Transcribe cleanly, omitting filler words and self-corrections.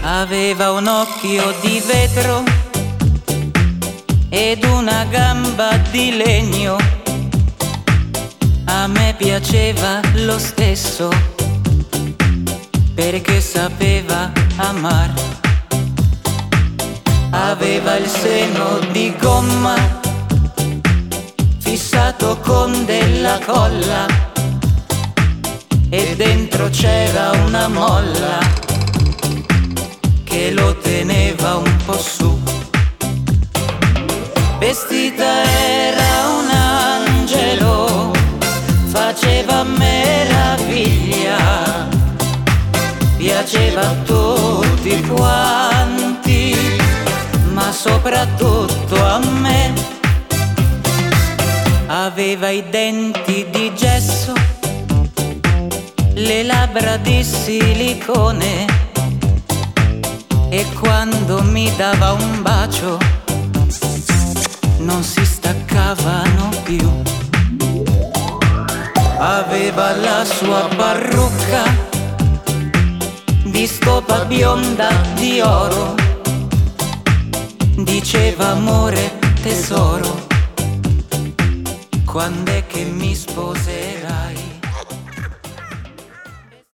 Aveva un occhio di vetro ed una gamba di legno. A me piaceva lo stesso perché sapeva amar. Aveva il seno di gomma fissato con della colla e dentro c'era una molla che lo teneva un po' su. Vestita era un angelo, faceva meraviglia, piaceva a tutti quanti, ma soprattutto a me. Aveva i denti di gesso, le labbra di silicone, e quando mi dava un bacio non si staccavano più. Aveva la sua parrucca di stopa bionda di oro, diceva amore tesoro, quand'è che mi sposerai?